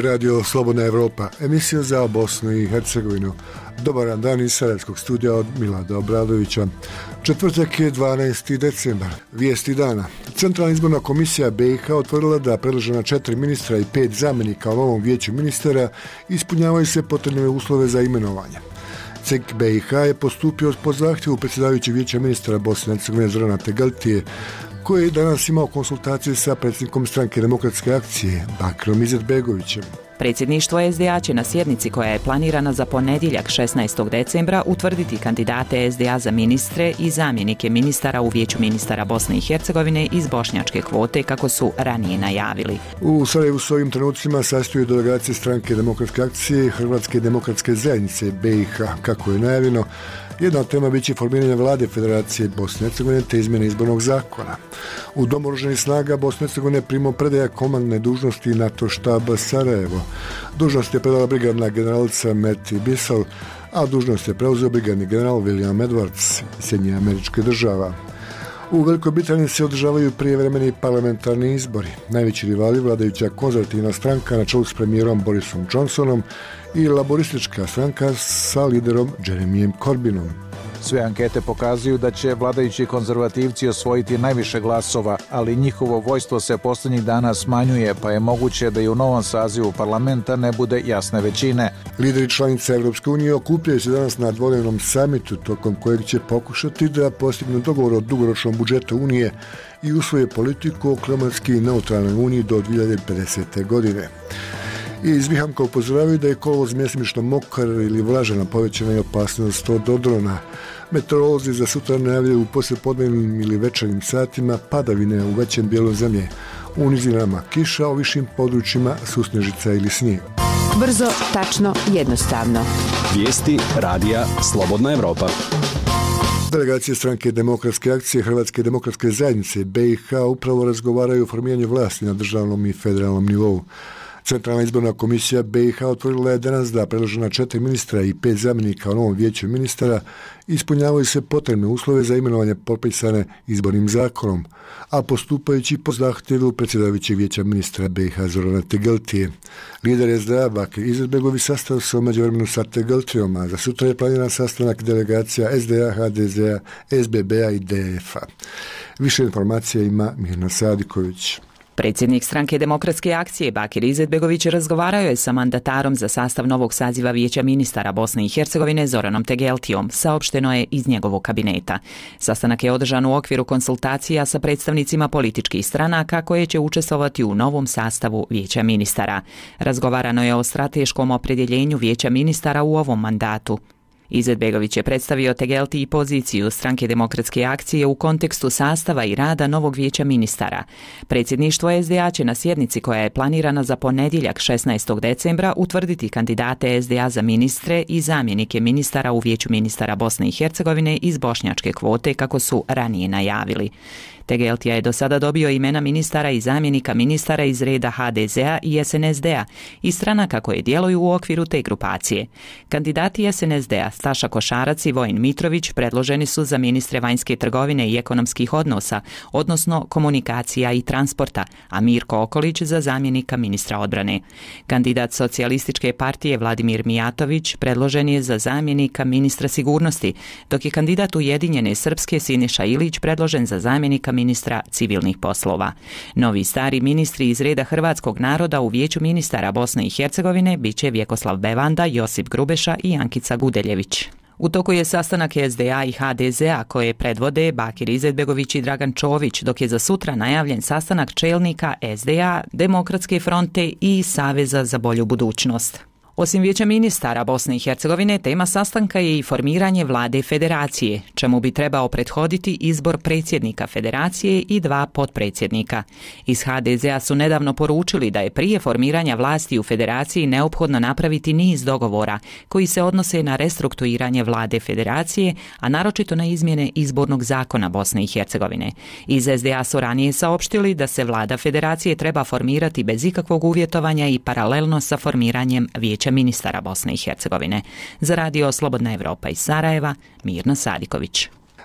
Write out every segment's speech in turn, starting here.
Radio Slobodna Evropa, emisija za Bosnu i Hercegovinu. Dobar dan iz Sarajevskog studija od Milada Obradovića. Četvrtak je 12. decembar. Vijesti dana. Centralna izborna komisija BiH otvorila da predložena 4 ministra i 5 zamjenika u novom vijeću ministara ispunjavaju se potrebne uslove za imenovanje. CEK BiH je postupio po zahtjevu predsjedavajućeg vijeća ministara Bosne i Hercegovine Zorana Tegeltije, koji je danas imao konsultacije sa predsjednikom stranke Demokratske akcije Bakirom Izetbegovićem. Predsjedništvo SDA će na sjednici koja je planirana za ponedjeljak 16. decembra utvrditi kandidate SDA za ministre i zamjenike ministara u vijeću ministara Bosne i Hercegovine iz bošnjačke kvote, kako su ranije najavili. U Sarajevu s ovim trenucima sastoji delegacije stranke Demokratske akcije i Hrvatske demokratske zajednice BiH. Kako je najavljeno, jedna od tema bit će formiranje vlade Federacije Bosne i Hercegovine te izmjene izbornog zakona. U Domu oružanih snaga Bosne i Hercegovine primo predaja komandne dužnosti NATO štaba Sarajevo. Dužnost je predala brigadna generalica Meti Bisal, a dužnost je preuzeo brigadni general William Edwards, Sjedinjenih Američkih Država. U Velikoj Britaniji se održavaju prijevremeni parlamentarni izbori. Najveći rivali vladajuća konzervativna stranka na čelu s premijerom Borisom Johnsonom i laboristička stranka sa liderom Jeremyem Corbynom. Sve ankete pokazuju da će vladajući konzervativci osvojiti najviše glasova, ali njihovo vojstvo se posljednjih dana smanjuje, pa je moguće da i u novom sazivu parlamenta ne bude jasne većine. Lideri članica Europske unije okupljaju se danas na dvodnevnom samitu, tokom kojeg će pokušati da postignu dogovor o dugoročnom budžetu Unije i usvoje politiku o klimatski neutralnoj Uniji do 2050. godine. I iz Vihamka upozoravaju da je kolovoz mjesimično mokar ili vlažan, povećana je opasnost od odrona. Meteorolozi za sutra najavljaju u poslijepodnevnim ili večernjim satima padavine u većem dijelu zemlje. U nizinama kiša, u višim područjima susnežica ili snijeg. Brzo, tačno, jednostavno. Vijesti radija Slobodna Evropa. Delegacije stranke Demokratske akcije Hrvatske demokratske zajednice BiH upravo razgovaraju o formiranju vlasti na državnom i federalnom nivou. Centralna izborna komisija BiH otvorila je danas da predložena 4 ministra i 5 zamjenika u novom vijeću ministara ispunjavaju se potrebne uslove za imenovanje propisane izbornim zakonom, a postupajući po zahtjevu predsjedavajućeg vijeća ministra BiH Zorana Tegeltije. Lider SDA Bakir Izetbegović sastao se u međuvremenu sa Tegeltijom, a za sutra je planiran sastanak delegacija SDA, HDZ-a, SBB-a i DF-a. Više informacija ima Mirna Sadiković. Predsjednik stranke Demokratske akcije Bakir Izetbegović razgovarao je sa mandatarom za sastav novog saziva vijeća ministara Bosne i Hercegovine Zoranom Tegeltijom, saopšteno je iz njegovog kabineta. Sastanak je održan u okviru konsultacija sa predstavnicima političkih stranaka koje će učestvovati u novom sastavu vijeća ministara. Razgovarano je o strateškom opredjeljenju vijeća ministara u ovom mandatu. Izetbegović je predstavio Tegeltiji poziciju stranke Demokratske akcije u kontekstu sastava i rada novog vijeća ministara. Predsjedništvo SDA će na sjednici koja je planirana za ponedjeljak 16. decembra utvrditi kandidate SDA za ministre i zamjenike ministara u vijeću ministara Bosne i Hercegovine iz bošnjačke kvote, kako su ranije najavili. Tegeltija je do sada dobio imena ministara i zamjenika ministara iz reda HDZ-a i SNSD-a i stranaka koje djeluju u okviru te grupacije. Kandidati SNSD-a Staša Košarac i Vojin Mitrović predloženi su za ministre vanjske trgovine i ekonomskih odnosa, odnosno komunikacija i transporta, a Mirko Okolić za zamjenika ministra odbrane. Kandidat Socijalističke partije Vladimir Mijatović predložen je za zamjenika ministra sigurnosti, dok je kandidat Ujedinjene Srpske Siniša Ilić predložen za zamjenika ministra civilnih poslova. Novi stari ministri iz reda hrvatskog naroda u vijeću ministara Bosne i Hercegovine biće Vjekoslav Bevanda, Josip Grubeša i Ankica Gudeljević. U toku je sastanak SDA i HDZ-a koje predvode Bakir Izetbegović i Dragan Čović, dok je za sutra najavljen sastanak čelnika SDA, Demokratske fronte i Saveza za bolju budućnost. Osim vijeća ministara Bosne i Hercegovine, tema sastanka je i formiranje vlade federacije, čemu bi trebao prethoditi izbor predsjednika federacije i 2 potpredsjednika. Iz HDZ-a su nedavno poručili da je prije formiranja vlasti u federaciji neophodno napraviti niz dogovora koji se odnose na restrukturiranje vlade federacije, a naročito na izmjene izbornog zakona Bosne i Hercegovine. Iz SDA su ranije saopštili da se vlada federacije treba formirati bez ikakvog uvjetovanja i paralelno sa formiranjem vijeća ministara Bosne i Hercegovine. Za radio Slobodna Evropa iz Sarajeva, Mirna Sadiković.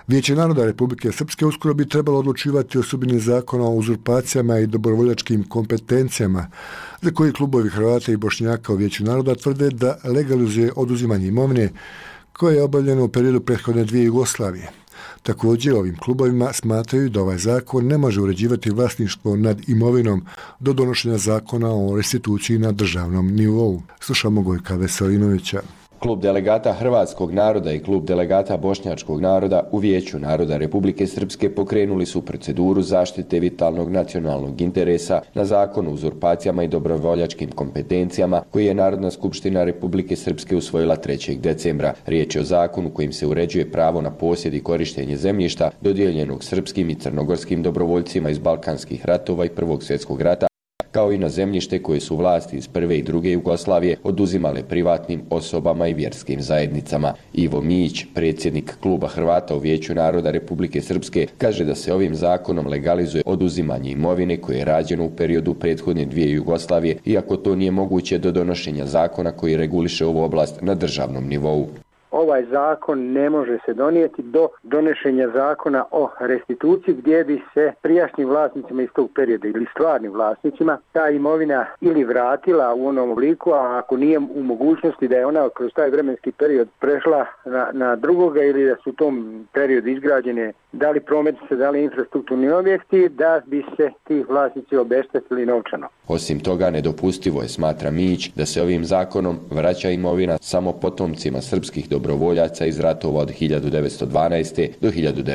Vijeće naroda Republike Srpske uskoro bi trebalo odlučivati o sudbini zakona o uzurpacijama i dobrovoljačkim kompetencijama, za koji klubovi Hrvata i Bošnjaka u Vijeću naroda tvrde da legalizuje oduzimanje imovine koje je obavljeno u periodu prethodne dvije Jugoslavije. Također, ovim klubovima smatraju da ovaj zakon ne može uređivati vlasništvo nad imovinom do donošenja zakona o restituciji na državnom nivou. Slušamo Gojka Veselinovića. Klub delegata hrvatskog naroda i klub delegata bošnjačkog naroda u Vijeću naroda Republike Srpske pokrenuli su proceduru zaštite vitalnog nacionalnog interesa na zakon o uzurpacijama i dobrovoljačkim kompetencijama koji je Narodna skupština Republike Srpske usvojila 3. decembra. Riječ je o zakonu kojim se uređuje pravo na posjed i korištenje zemljišta dodijeljenog srpskim i crnogorskim dobrovoljcima iz Balkanskih ratova i Prvog svjetskog rata, kao i na zemljište koje su vlasti iz prve i druge Jugoslavije oduzimale privatnim osobama i vjerskim zajednicama. Ivo Mijić, predsjednik kluba Hrvata u Vijeću naroda Republike Srpske, kaže da se ovim zakonom legalizuje oduzimanje imovine koje je rađeno u periodu prethodne dvije Jugoslavije, iako to nije moguće do donošenja zakona koji reguliše ovu oblast na državnom nivou. Ovaj zakon ne može se donijeti do donošenja zakona o restituciji gdje bi se prijašnjim vlasnicima iz tog perioda ili stvarnim vlasnicima ta imovina ili vratila u onom obliku, a ako nije u mogućnosti da je ona kroz taj vremenski period prešla na drugoga ili da su u tom periodu izgrađene da li prometnice, da li infrastrukturni objekti, da bi se ti vlasnici obeštetili novčano. Osim toga, nedopustivo je, smatra Mijić, da se ovim zakonom vraća imovina samo potomcima srpskih dobrovoljaca iz ratova od 1912. do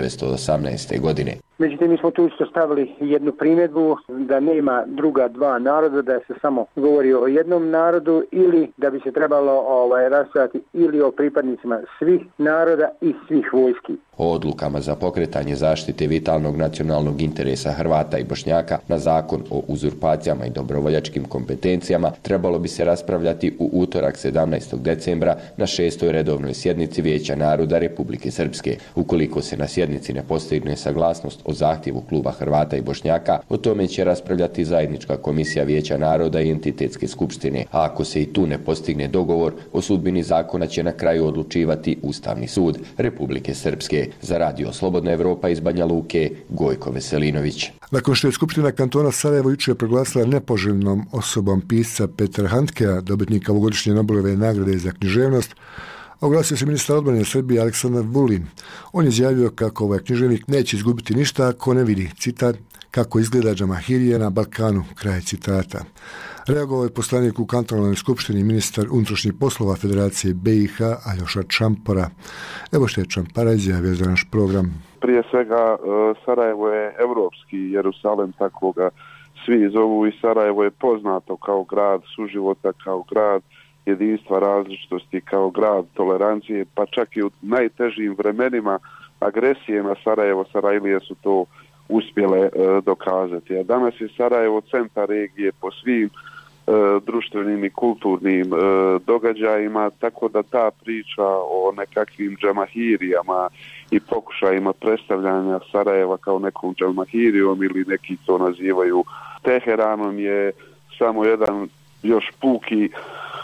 1918. godine. Međutim, mi smo tu isto stavili jednu primjedbu da nema druga dva naroda, da se samo govori o jednom narodu ili da bi se trebalo raspravljati ili o pripadnicima svih naroda i svih vojski. O odlukama za pokretanje zaštite vitalnog nacionalnog interesa Hrvata i Bošnjaka na zakon o uzurpacijama i dobrovoljačkim kompetencijama trebalo bi se raspravljati u utorak 17. decembra na 6. redovnoj sjednici Vijeća naroda Republike Srpske. Ukoliko se na sjednici ne postigne saglasnost o zahtjevu kluba Hrvata i Bošnjaka, o tome će raspravljati zajednička komisija Vijeća naroda i entitetske skupštine, a ako se i tu ne postigne dogovor, o sudbini zakona će na kraju odlučivati Ustavni sud Republike Srpske. Za Radio Slobodna Evropa iz Banja Luke, Gojko Veselinović. Nakon što je Skupština kantona Sarajevo jučer proglasila nepoželjnom osobom pisca Petra Handkea, dobitnika ovogodišnje Nobelove nagrade za književnost, oglasio se ministar odbrane Srbije Aleksandar Vulin. On je izjavio kako ovaj književnik neće izgubiti ništa ako ne vidi, citat, kako izgleda džamahirija na Balkanu, kraj citata. Reagovao je poslanik u kantonalnoj skupštini ministar unutrašnjih poslova Federacije BiH Aljoša Čampora. Evo što je Čampara izjavio za naš program. Prije svega Sarajevo je evropski Jerusalem, tako ga svi zovu, i Sarajevo je poznato kao grad suživota, kao grad jedinstva, različitosti, kao grad tolerancije, pa čak i u najtežim vremenima agresije na Sarajevo, Sarajlije su to uspjele dokazati. A danas je Sarajevo centar regije po svim društvenim i kulturnim događajima, tako da ta priča o nekakvim džamahirijama i pokušajima predstavljanja Sarajeva kao nekom džamahirijom ili neki to nazivaju Teheranom je samo jedan još puki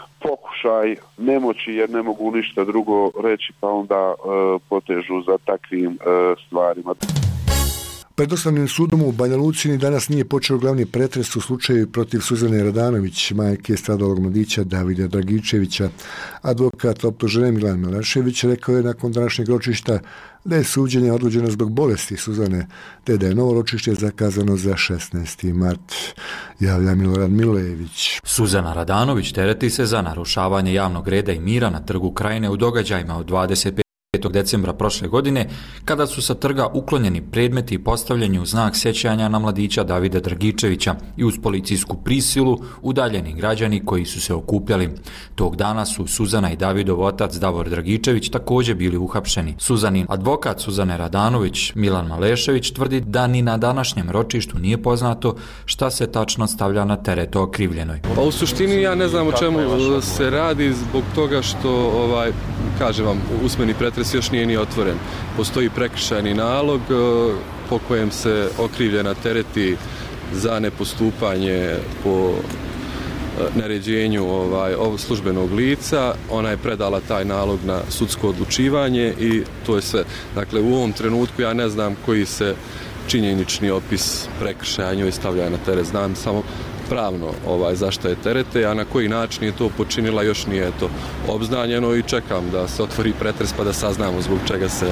pokušaj nemoći, jer ne mogu ništa drugo reći, pa onda potežu za takvim stvarima. Pred Osnovnim sudom u Banja Luci danas nije počeo glavni pretres u slučaju protiv Suzane Radanović, majke stradalog mladića Davida Dragičevića. Advokat optužene Milan Milašević rekao je nakon današnjeg ročišta da je suđenje odgođeno zbog bolesti Suzane, te da je novo ročište zakazano za 16. mart. Javlja Milorad Milejević. Suzana Radanović tereti se za narušavanje javnog reda i mira na Trgu Krajine u događajima od 25. decembra prošle godine, kada su sa trga uklonjeni predmeti i postavljeni u znak sjećanja na mladića Davida Dragičevića i uz policijsku prisilu udaljeni građani koji su se okupljali. Tog dana su Suzana i Davidov otac Davor Dragičević također bili uhapšeni. Suzanin advokat Suzane Radanović, Milan Malešević, tvrdi da ni na današnjem ročištu nije poznato šta se tačno stavlja na teret okrivljenoj. Pa u suštini ja ne znam o čemu se radi, zbog toga što, kažem vam, usmeni pretres još nije ni otvoren. Postoji prekršajni nalog po kojem se okrivljena tereti za nepostupanje po naređenju službenog lica, ona je predala taj nalog na sudsko odlučivanje i to je sve. Dakle, u ovom trenutku ja ne znam koji se činjenični opis prekršaja njoj stavlja na teret. Znam samo pravno zašto je terete, a na koji način je to počinila još nije to obznanjeno i čekam da se otvori pretres pa da saznamo zbog čega se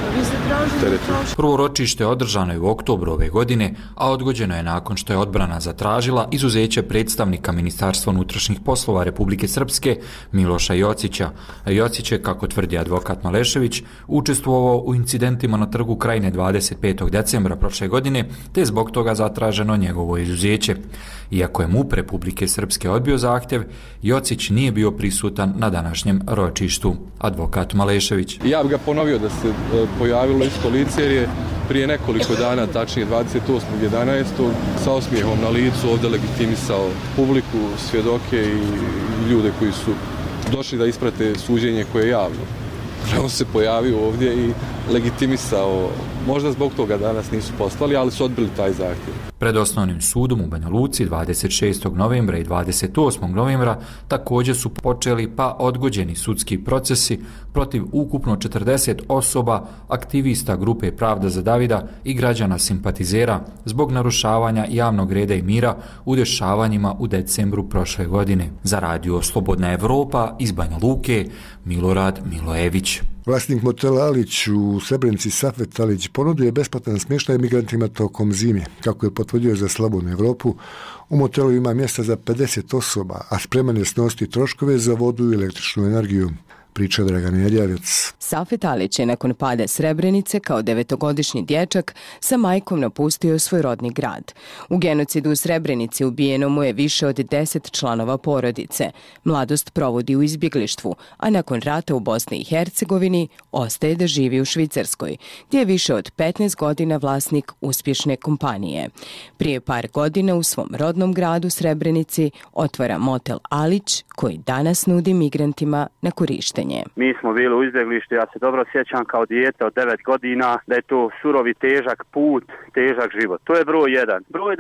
tereti. Prvo ročište održano je u oktobru ove godine, a odgođeno je nakon što je odbrana zatražila izuzeće predstavnika Ministarstva unutrašnjih poslova Republike Srpske Miloša Jocića. Jocić je, kako tvrdi advokat Malešević, učestvovao u incidentima na Trgu Krajine 25. decembra prošle godine, te zbog toga zatraženo njegovo izuzeće. Iako je MUP Republike Srpske odbio zahtjev, Jocić nije bio prisutan na današnjem ročištu. Advokat Malešević. Ja bih ga ponovio da se pojavilo isto lice jer je prije nekoliko dana, tačnije 28.11. sa osmijehom na licu ovdje legitimisao publiku, svjedoke i ljude koji su došli da isprate suđenje koje je javno. On se pojavio ovdje i legitimisao, možda zbog toga danas nisu poslali, ali su odbili taj zahtjev. Pred osnovnim sudom u Banja Luci 26. novembra i 28. novembra također su počeli pa odgođeni sudski procesi protiv ukupno 40 osoba, aktivista grupe Pravda za Davida i građana simpatizera zbog narušavanja javnog reda i mira u dešavanjima u decembru prošle godine. Za radio Slobodna Evropa iz Banja Luke, Milorad Milojević. Vlasnik motela Alić u Srebrenici Safet Alić ponudio je besplatan smještaj migrantima tokom zime. Kako je potvrdio za Slobodnu Evropu, u motelu ima mjesta za 50 osoba, a spreman je snositi troškove za vodu i električnu energiju. Priča Dragan Nedjavec. Safet Alić je nakon pada Srebrenice kao 9-godišnji dječak sa majkom napustio svoj rodni grad. U genocidu u Srebrenici ubijeno mu je više od 10 članova porodice. Mladost provodi u izbjeglištvu, a nakon rata u Bosni i Hercegovini ostaje da živi u Švicarskoj, gdje je više od 15 godina vlasnik uspješne kompanije. Prije par godina u svom rodnom gradu Srebrenici otvara motel Alić, koji danas nudi migrantima na korištenje. Mi smo bili u izbjeglištu, ja se dobro sjećam kao dijete od 9 godina da je to surovi težak put, težak život. To je broj 1. Broj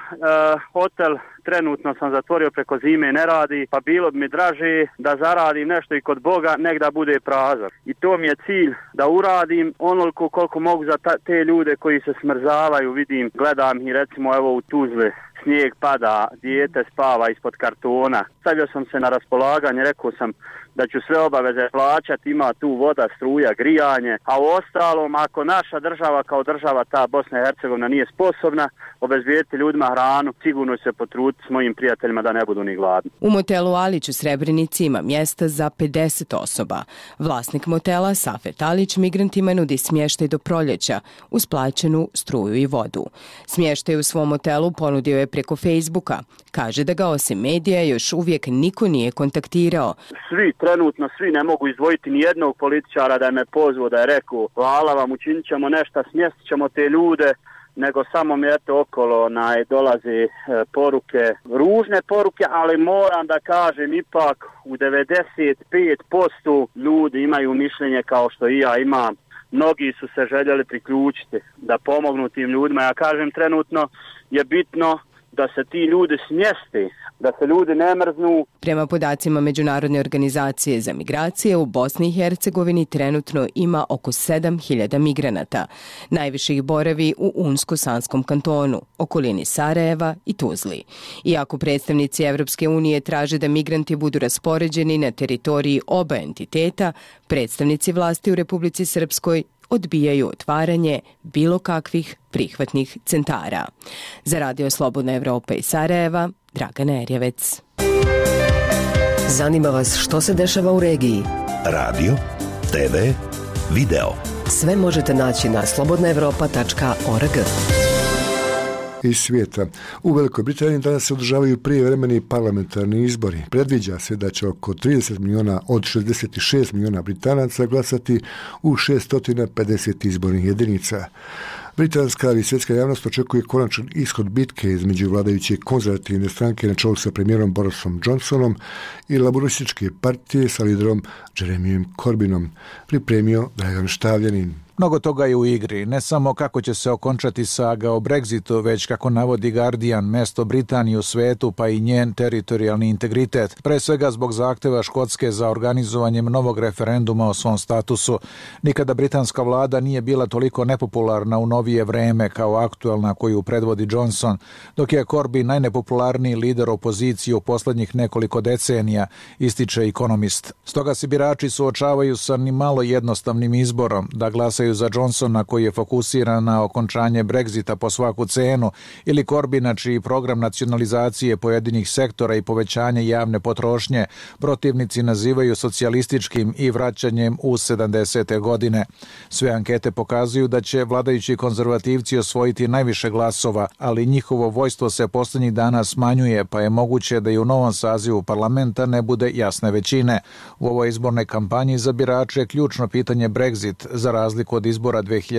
2, hotel trenutno sam zatvorio preko zime, ne radi, pa bilo bi mi draže da zaradim nešto i kod Boga, nek da bude prazan. I to mi je cilj da uradim onoliko koliko mogu za te ljude koji se smrzavaju, vidim, gledam i recimo evo u Tuzli. Snijeg pada, dijete spava ispod kartona. Stavio sam se na raspolaganje, rekao sam da ću sve obaveze plaćati, ima tu voda, struja, grijanje, a u ostalom, ako naša država kao država, ta Bosna i Hercegovina, nije sposobna obezbijediti ljudima hranu, sigurno se potruditi s mojim prijateljima da ne budu ni gladni. U motelu Alić u Srebrenici ima mjesta za 50 osoba. Vlasnik motela Safet Alić migrantima nudi smještaj do proljeća uz plaćenu struju i vodu. Smještaj u svom motelu ponudio je preko Facebooka. Kaže da ga osim medija još uvijek niko nije kontaktirao. Trenutno svi ne mogu izdvojiti ni jednog političara da me pozvao, da je rekao hvala vam, učinit ćemo nešto, smjestit ćemo te ljude, nego samo mi okolo dolaze poruke, ružne poruke, ali moram da kažem ipak u 95% ljudi imaju mišljenje kao što i ja imam. Mnogi su se željeli priključiti da pomognu tim ljudima. Ja kažem trenutno je bitno da se ti ljudi smjeste, da se ljudi ne mrznu. Prema podacima Međunarodne organizacije za migracije, u Bosni i Hercegovini trenutno ima oko 7.000 migranata. Najviše ih boravi u Unsko-Sanskom kantonu, okolini Sarajeva i Tuzli. Iako predstavnici Evropske unije traže da migranti budu raspoređeni na teritoriji oba entiteta, predstavnici vlasti u Republici Srpskoj odbijaju otvaranje bilo kakvih prihvatnih centara. Za radio Slobodna Evropa iz Sarajeva, Dragana Erjevec. Zanima vas što se dešava u regiji? Radio, TV, video. Sve možete naći na slobodnaevropa.org. Iz svijeta. U Velikoj Britaniji danas se održavaju prijevremeni parlamentarni izbori. Predviđa se da će oko 30 milijuna od 66 milijuna Britanaca glasati u 650 izbornih jedinica. Britanska ali svjetska javnost očekuje konačan ishod bitke između vladajuće konzervativne stranke na čelu sa premijerom Borisom Johnsonom i laborističke partije sa liderom Jeremyem Corbynom, pripremio Dragan Štavljanin. Mnogo toga je u igri, ne samo kako će se okončati saga o Brexitu, već kako navodi Guardian, mesto Britanije u svetu pa i njen teritorijalni integritet, pre svega zbog zahteva Škotske za organizovanjem novog referenduma o svom statusu. Nikada britanska vlada nije bila toliko nepopularna u novije vreme kao aktuelna koju predvodi Johnson, dok je Corbyn najnepopularniji lider opozicije u poslednjih nekoliko decenija, ističe Economist. Stoga se birači suočavaju sa ni malo jednostavnim izborom da glasaju za Johnsona koji je fokusiran na okončanje Brexita po svaku cenu ili Corbyna čiji program nacionalizacije pojedinih sektora i povećanje javne potrošnje protivnici nazivaju socijalističkim i vraćanjem u 70. godine. Sve ankete pokazuju da će vladajući konzervativci osvojiti najviše glasova, ali njihovo vojstvo se poslednjih dana smanjuje, pa je moguće da i u novom sazivu parlamenta ne bude jasne većine. U ovoj izbornoj kampanji za birače je ključno pitanje Brexit, za razliku od izbora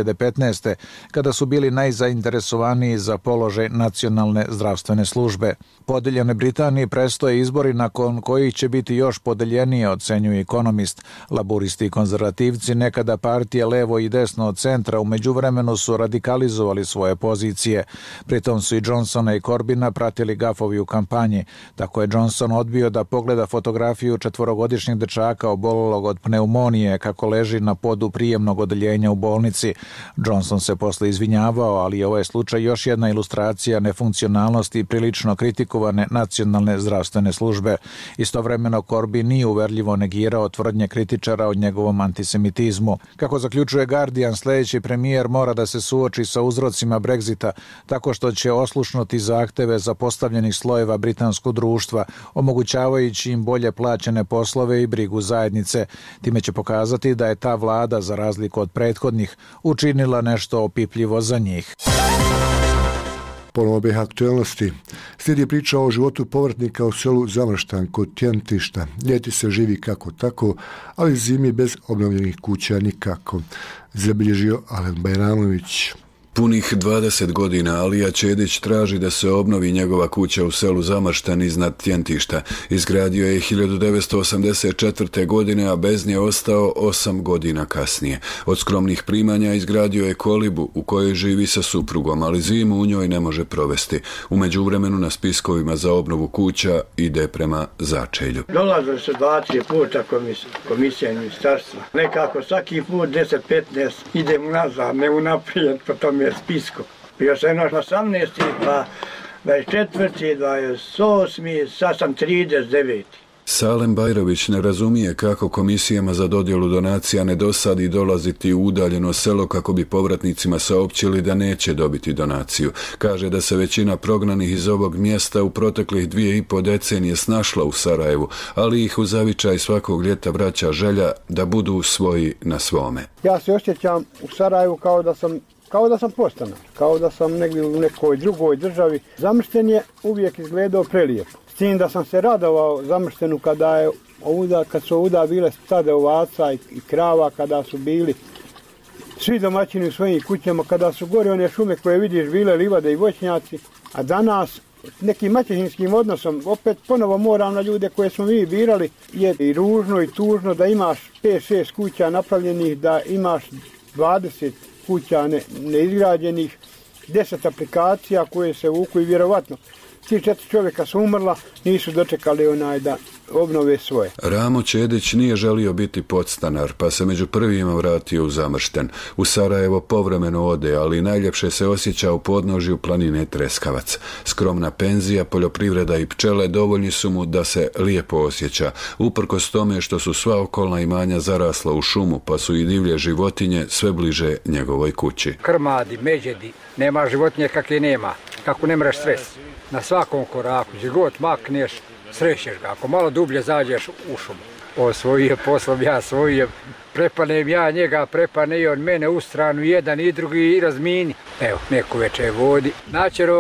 2015. kada su bili najzainteresovaniji za položaj nacionalne zdravstvene službe. Podeljene Britaniji prestoje izbori nakon kojih će biti još podeljenije, ocenjuje Economist. Laburisti i konzervativci, nekada partije levo i desno od centra, u međuvremenu su radikalizovali svoje pozicije. Pritom su i Johnsona i Corbyna pratili gafovi u kampanji. Tako je Johnson odbio da pogleda fotografiju 4-godišnjeg dečaka obolelog od pneumonije kako leži na podu prijemnog odeljenja u bolnici. Johnson se posle izvinjavao, ali ovo je slučaj još jedna ilustracija nefunkcionalnosti prilično kritikovane nacionalne zdravstvene službe. Istovremeno Corbyn nije uverljivo negirao tvrdnje kritičara o njegovom antisemitizmu. Kako zaključuje Guardian, sljedeći premijer mora da se suoči sa uzrocima Brexita tako što će oslušnuti zahteve zapostavljenih slojeva britanskog društva, omogućavajući im bolje plaćene poslove i brigu zajednice. Time će pokazati da je ta vlada, za razliku od prethodnih, učinila nešto opipljivo za njih. Ponovo BiH aktuelnosti. Slijedi priča o životu povratnika u selu Zamrštan kod Tjentišta. Ljeti se živi kako tako, ali zimi bez obnovljenih kuća nikako. Zabilježio Alen Bajramović. Punih 20 godina Alija Čedić traži da se obnovi njegova kuća u selu Zamrštan iznad Tjentišta. Izgradio je 1984. godine, a bez nje ostao 8 godina kasnije. Od skromnih primanja izgradio je kolibu u kojoj živi sa suprugom, ali zimu u njoj ne može provesti. U međuvremenu na spiskovima za obnovu kuća ide prema začelju. Dolazili su 20 puta komisija i ministarstva. Nekako svaki put 10-15 idemo nazad, ne unaprijed po tome spisku. Bio sam na 18. pa 24. 28. sad sam 39. Salem Bajrović ne razumije kako komisijama za dodjelu donacija ne dosadi dolaziti u udaljeno selo kako bi povratnicima saopćili da neće dobiti donaciju. Kaže da se većina prognanih iz ovog mjesta u proteklih 2,5 decenije snašla u Sarajevu, ali ih u zavičaj svakog ljeta vraća želja da budu svoji na svome. Ja se osjećam u Sarajevu kao da sam podstanar, kao da sam negdje u nekoj drugoj državi. Zamršten je uvijek izgledao prelijepo. S tim da sam se radovao Zamrštenu kad su ovuda bile stade ovaca i krava, kada su bili svi domaćini u svojim kućama, kada su gore one šume koje vidiš bile livade i voćnjaci, a danas nekim maćehinskim odnosom, opet ponovo moram na ljude koje smo mi birali, je i ružno i tužno da imaš 5-6 kuća napravljenih, da imaš 20 kuća neizgrađenih, 10 aplikacija koje se vuku i vjerovatno 4 čovjeka su umrla, nisu dočekali da obnove svoje. Ramo Čedić nije želio biti podstanar, pa se među prvima vratio u Zamršten. U Sarajevo povremeno ode, ali najljepše se osjeća u podnožju planine Treskavac. Skromna penzija, poljoprivreda i pčele dovoljni su mu da se lijepo osjeća, uprkos tome što su sva okolna imanja zarasla u šumu, pa su i divlje životinje sve bliže njegovoj kući. Krmadi, međedi, nema životinje kakve nema, kako ne mreš stres. Na svakom koraku, gdje god makneš, srećeš ga. Ako malo dublje zađeš u šumu. O svojije poslom, ja svojije. Prepanem ja njega, prepane i on mene u stranu, jedan i drugi i razmini. Evo, neko večer vodi. Načero ga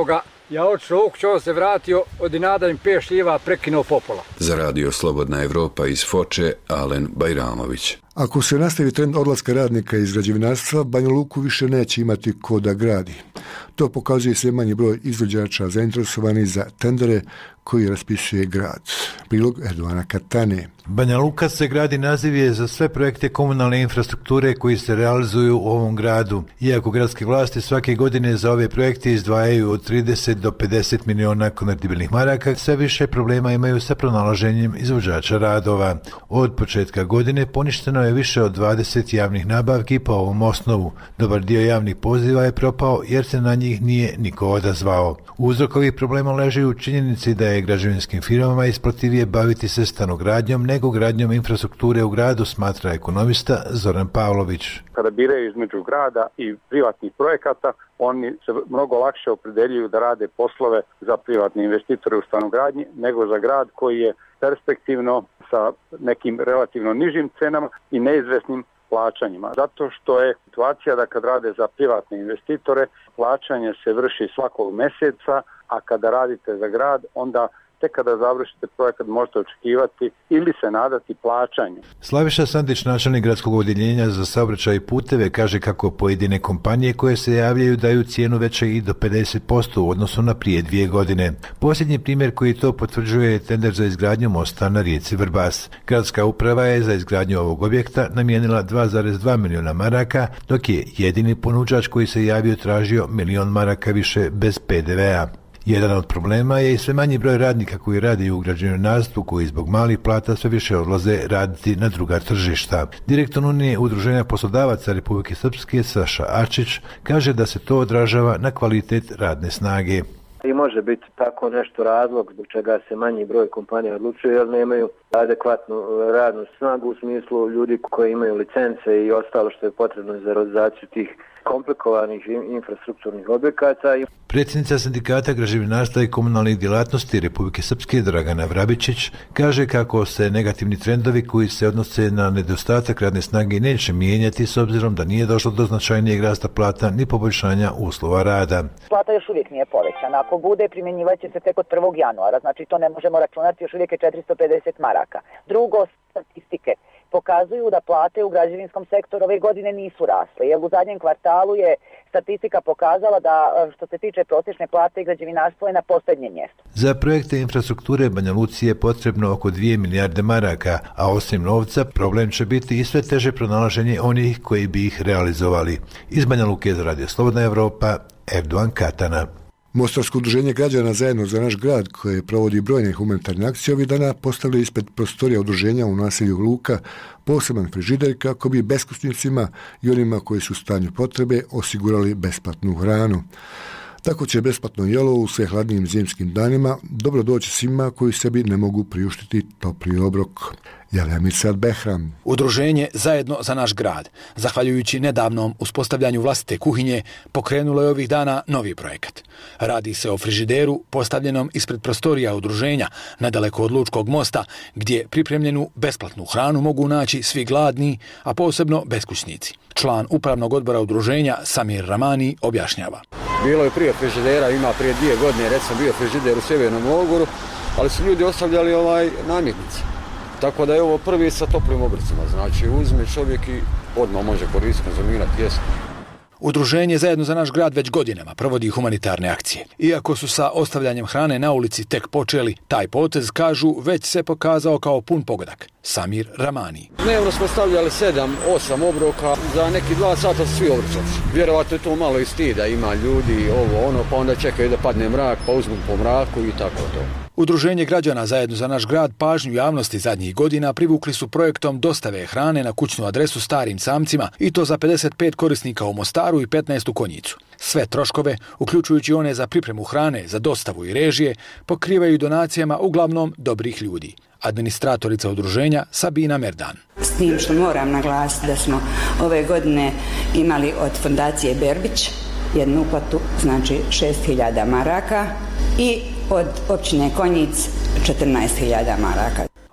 Ja otišao u kuću, on se vratio, od inada im 5 šljiva prekinuo popola. Za radio Slobodna Evropa iz Foče, Alen Bajramović. Ako se nastavi trend odlaska radnika iz građevinarstva, Banja Luku više neće imati ko da gradi. To pokazuje sve manji broj izvođača zainteresovanih za tendere koji raspisuje grad. Prilog Erdovana Katane. Banja Luka se gradi naziv je za sve projekte komunalne infrastrukture koji se realizuju u ovom gradu. Iako gradske vlasti svake godine za ove projekte izdvajaju od 30 do 50 miliona konvertibilnih maraka, sve više problema imaju sa pronalaženjem izvođača radova. Od početka godine poništeno je više od 20 javnih nabavki po ovom osnovu. Dobar dio javnih poziva je propao jer se na njih nije niko odazvao. Uzrok ovih problema leži u činjenici da je građevinskim firmama isplativije baviti se stanogradnjom nego gradnjom infrastrukture u gradu, smatra ekonomista Zoran Pavlović. Kada biraju između grada i privatnih projekata, oni se mnogo lakše opredeljuju da rade poslove za privatne investitore u stanogradnji nego za grad koji je perspektivno sa nekim relativno nižim cenama i neizvesnim plaćanjima. Zato što je situacija da kad rade za privatne investitore, plaćanje se vrši svakog mjeseca, a kada radite za grad, onda tek kada završite projekat možete očekivati ili se nadati plaćanju. Slaviša Sandić, načelnik gradskog odjeljenja za saobraćaj i puteve, kaže kako pojedine kompanije koje se javljaju daju cijenu veće i do 50% u odnosu na prije 2 godine. Posljednji primjer koji to potvrđuje je tender za izgradnju mosta na rijeci Vrbas. Gradska uprava je za izgradnju ovog objekta namijenila 2,2 miliona maraka, dok je jedini ponuđač koji se javio tražio 1 milion maraka više bez PDV-a. Jedan od problema je i sve manji broj radnika koji radi u građevinarstvu, koji zbog malih plata sve više odlaze raditi na druga tržišta. Direktor Unije Udruženja poslodavaca Republike Srpske Saša Ačić kaže da se to odražava na kvalitet radne snage. I može biti tako nešto razlog zbog čega se manji broj kompanija odlučuje jer nemaju adekvatnu radnu snagu u smislu ljudi koji imaju licence i ostalo što je potrebno za realizaciju tih komplikovanih infrastrukturnih objekata. Predsjednica Sindikata građevinarstva i komunalnih djelatnosti Republike Srpske Dragana Vrabičić kaže kako se negativni trendovi koji se odnose na nedostatak radne snage neće mijenjati s obzirom da nije došlo do značajnijeg rasta plata ni poboljšanja uslova rada. Plata još uvijek nije povećana. Ako bude, primjenjivat će se tek od 1. januara. Znači to ne možemo računati, još uvijek je 450 maraka. Drugo, statistike pokazuju da plate u građevinskom sektoru ove godine nisu rasle, jer u zadnjem kvartalu je statistika pokazala da što se tiče prosječne plate i građevinarstvo je na posljednjem mjestu. Za projekte infrastrukture Banja Luci je potrebno oko 2 milijarde maraka, a osim novca problem će biti i sve teže pronalaženje onih koji bi ih realizovali. Iz Banja Luke za radio Slobodna Evropa, Erdovan Katana. Mostarsko udruženje građana Zajedno za naš grad, koje provodi brojne humanitarne akcije, ovih dana postavili ispred prostorija udruženja u naselju Luka poseban frižider kako bi beskućnicima i onima koji su u stanju potrebe osigurali besplatnu hranu. Tako će besplatno jelo u sve hladnijim zimskim danima dobro doći svima koji sebi ne mogu priuštiti topli obrok. Javlja Mirsad Behram. Udruženje Zajedno za naš grad, zahvaljujući nedavnom uspostavljanju vlastite kuhinje, pokrenulo je ovih dana novi projekat. Radi se o frižideru postavljenom ispred prostorija udruženja, nedaleko od Lučkog mosta, gdje pripremljenu besplatnu hranu mogu naći svi gladni, a posebno beskućnici. Član upravnog odbora udruženja Samir Ramani objašnjava. Bilo je prije frižidera, ima prije 2 godine, recimo bio frižider u Sjevernom logoru, ali su ljudi ostavljali namirnice. Tako da je ovo prvi sa toplim obrocima, znači uzme čovjek i odmah može koristiti, konzumirati, jesti. Udruženje Zajedno za naš grad već godinama provodi humanitarne akcije. Iako su sa ostavljanjem hrane na ulici tek počeli, taj potez, kažu, već se pokazao kao pun pogodak. Samir Ramani. Dnevno smo stavljali 7-8 obroka, za neki 2 sata su svi obroci. Vjerovatno je to malo i stida, ima ljudi, pa onda čekaju da padne mrak, pa uzmu po mraku i tako to. Udruženje građana Zajedno za naš grad pažnju javnosti zadnjih godina privukli su projektom dostave hrane na kućnu adresu starim samcima i to za 55 korisnika u Mostaru i 15 u Konjicu. Sve troškove, uključujući one za pripremu hrane, za dostavu i režije, pokrivaju donacijama uglavnom dobrih ljudi. Administratorica udruženja Sabina Merdan. S tim što moram naglasiti da smo ove godine imali od fondacije Berbić jednu uplatu, znači 6.000 maraka i od općine Konjic 14.000 maraka.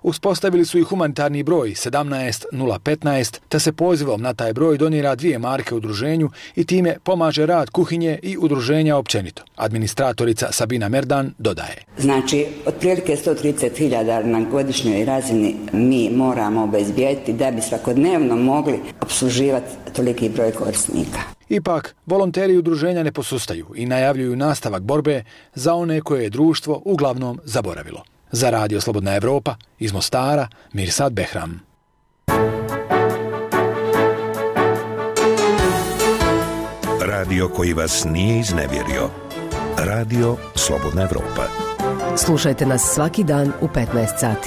Uspostavili su i humanitarni broj 17015, te se pozivom na taj broj donira 2 marke udruženju i time pomaže rad kuhinje i udruženja općenito. Administratorica Sabina Merdan dodaje. Znači, otprilike 130.000 na godišnjoj razini mi moramo obezbijediti da bi svakodnevno mogli opsluživati toliki broj korisnika. Ipak, volonteri udruženja ne posustaju i najavljuju nastavak borbe za one koje je društvo uglavnom zaboravilo. Za Radio Slobodna Evropa, iz Mostara, Mirsad Behram. Radio koji vas nije iznevjerio. Radio Slobodna Evropa. Slušajte nas svaki dan u 15 sati.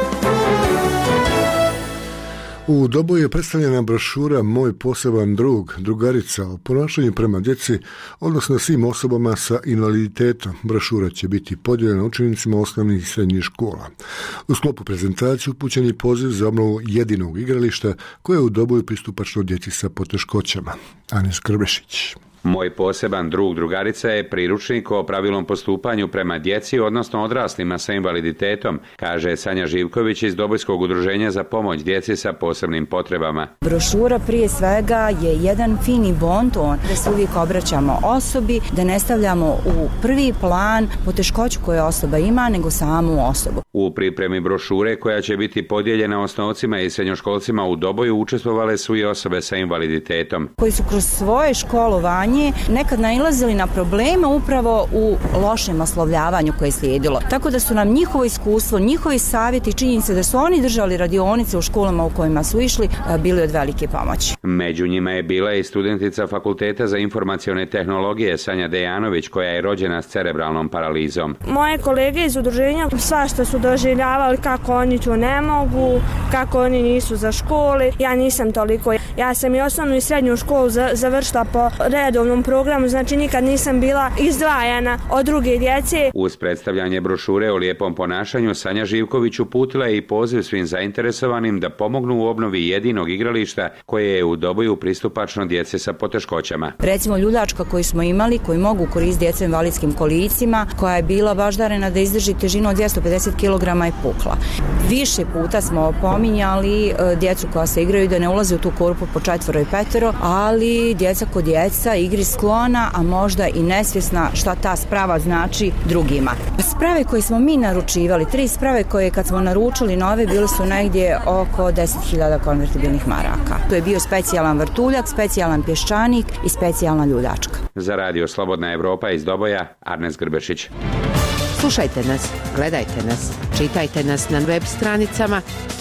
U Doboju je predstavljena brošura Moj poseban drug, drugarica o ponašanju prema djeci, odnosno svim osobama sa invaliditetom. Brošura će biti podijeljena učenicima osnovnih i srednjih škola. U sklopu prezentacije upućen je poziv za obnovu jedinog igrališta koje je u Doboju pristupačno djeci sa poteškoćama. Anis Krbešić. Moj poseban drug, drugarica je priručnik o pravilnom postupanju prema djeci, odnosno odraslima sa invaliditetom, kaže Sanja Živković iz Dobojskog udruženja za pomoć djeci sa posebnim potrebama. Brošura prije svega je jedan fini bonton da se uvijek obraćamo osobi, da ne stavljamo u prvi plan poteškoću koju osoba ima, nego samu osobu. U pripremi brošure koja će biti podijeljena osnovcima i srednjoškolcima u Doboju učestvovale su i osobe sa invaliditetom. Koji su kroz svoje školovanje nekad nailazili na probleme upravo u lošem oslovljavanju koje je slijedilo. Tako da su nam njihovo iskustvo, njihovi savjeti i činjenice da su oni držali radionice u školama u kojima su išli bili od velike pomoći. Među njima je bila i studentica Fakulteta za informacione tehnologije Sanja Dejanović, koja je rođena s cerebralnom paralizom. Moje kolege iz udruženja svašta su doživljavali kako oni to ne mogu, kako oni nisu za škole. Ja nisam toliko. Ja sam i osnovnu i srednju školu završila po redovnom programu, znači nikad nisam bila izdvajana od druge djece. Uz predstavljanje brošure o lijepom ponašanju, Sanja Živković uputila je i poziv svim zainteresovanim da pomognu u obnovi jedinog igrališta koje je u Doboju pristupačno djece sa poteškoćama. Recimo ljuljačka koju smo imali, koji mogu koristiti djecu invalidskim kolicima, koja je bila baždarena da izdrži težinu od 250 kg i pukla. Više puta smo pominjali djecu koja se igraju da ne ulaze u tu korpu po 4 i 5, ali djeca kod djeca igri sklona, a možda i nesvjesna šta ta sprava znači drugima. Sprave koje smo mi naručivali, 3 sprave koje kad smo naručili nove, bile su negdje oko 10.000 konvertibilnih maraka. To je bio specijalan vrtuljak, specijalan pješčanik i specijalna ljuljačka. Za Radio Slobodna Evropa iz Doboja, Arnes Grbešić. Slušajte nas, gledajte nas, čitajte nas na web stranicama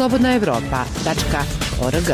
slobodnaevropa.org.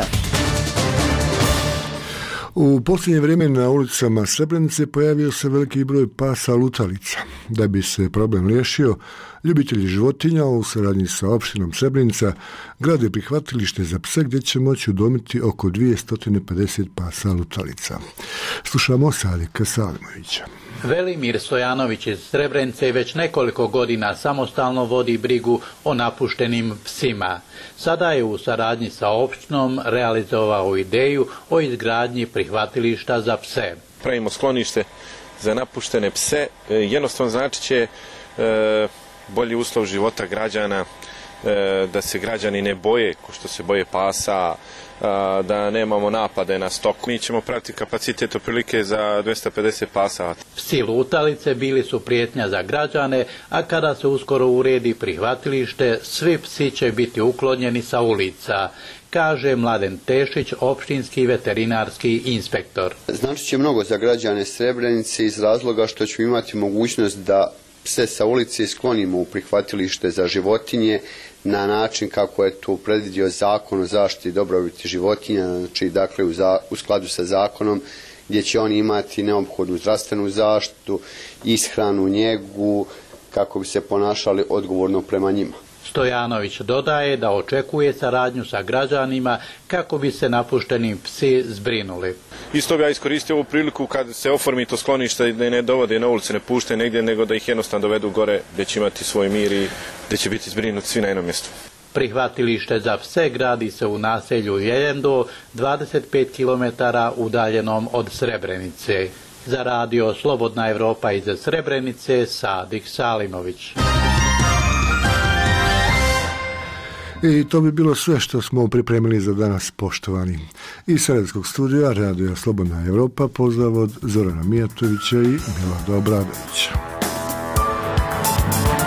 U posljednje vrijeme na ulicama Srebrenice pojavio se veliki broj pasa lutalica. Da bi se problem riješio, ljubitelji životinja u saradnji sa opštinom Srebrenica grade prihvatilište za pse gdje će moći udomiti oko 250 pasa lutalica. Slušamo Sadika Salimovića. Velimir Stojanović iz Srebrenice već nekoliko godina samostalno vodi brigu o napuštenim psima. Sada je u saradnji sa opštinom realizovao ideju o izgradnji prihvatilišta za pse. Pravimo sklonište za napuštene pse, jednostavno znači će bolji uslov života građana, da se građani ne boje, ko što se boje pasa, da nemamo napade na stoku. Mi ćemo praviti kapacitet otprilike za 250 pasa. Psi lutalice bili su prijetnja za građane, a kada se uskoro uredi prihvatilište, svi psi će biti uklonjeni sa ulica, kaže Mladen Tešić, opštinski veterinarski inspektor. Znači će mnogo za građane Srebrenice iz razloga što ćemo imati mogućnost da pse sa ulice sklonimo u prihvatilište za životinje na način kako je to predvidio Zakon o zaštiti i dobrobiti životinja, znači dakle u skladu sa zakonom gdje će oni imati neophodnu zdravstvenu zaštitu, ishranu, njegu, kako bi se ponašali odgovorno prema njima. Stojanović dodaje da očekuje saradnju sa građanima kako bi se napušteni psi zbrinuli. Isto bi ja iskoristio ovu priliku kad se oformi to sklonište da ne dovode na ulice, ne puštaju negdje, nego da ih jednostavno dovedu gore gdje će imati svoj mir i gdje će biti zbrinuti svi na jednom mjestu. Prihvatilište za pse gradi se u naselju Jelendo, 25 km udaljenom od Srebrenice. Za Radio Slobodna Evropa iz Srebrenice, Sadik Salimović. I to bi bilo sve što smo pripremili za danas, poštovani. Iz Sarajetskog studija Radio Slobodna Evropa, pozdrav od Zorana Mijatovića i Milorada Obradovića.